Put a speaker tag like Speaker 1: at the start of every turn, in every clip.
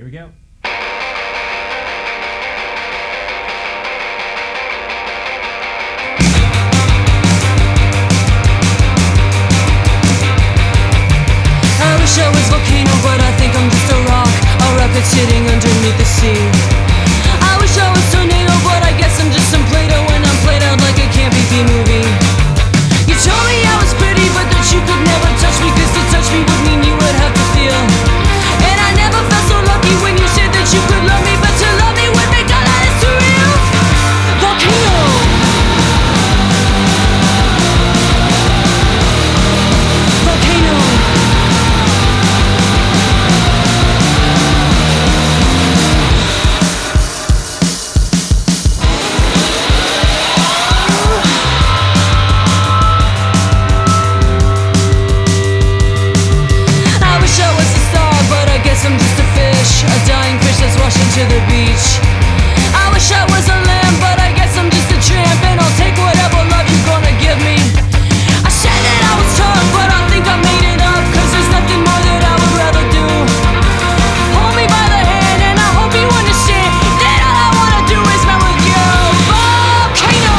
Speaker 1: Here we go.
Speaker 2: I wish I was volcano, but I think I'm just a rocket sitting underneath the sea. I wish I was tornado, but I guess I'm just some Play-Doh when I'm played out like a campy B-movie. You told me I was pretty, but that you could never touch me, 'cause to touch me would mean you would have to feel. And I never felt so lucky when you said that you could love me, but to love me would make all of this surreal. Volcano. Volcano. I'm just a fish, a dying fish that's washing to the beach. I wish I was a lamb, but I guess I'm just a tramp, and I'll take whatever love you're gonna give me. I said that I was tough, but I think I made it up, 'cause there's nothing more that I would rather do. Hold me by the hand, and I hope you understand that all I wanna do is melt with you. Volcano.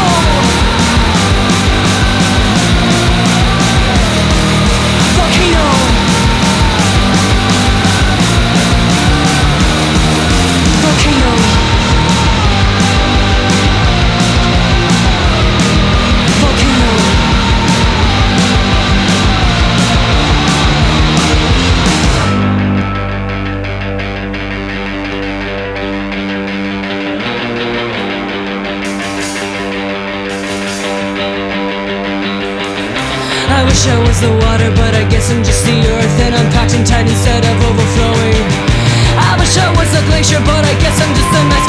Speaker 2: Volcano. I wish I was the water, but I guess I'm just the earth, and I'm packed in tight instead of overflowing. I wish I was a glacier, but I guess I'm just a mess.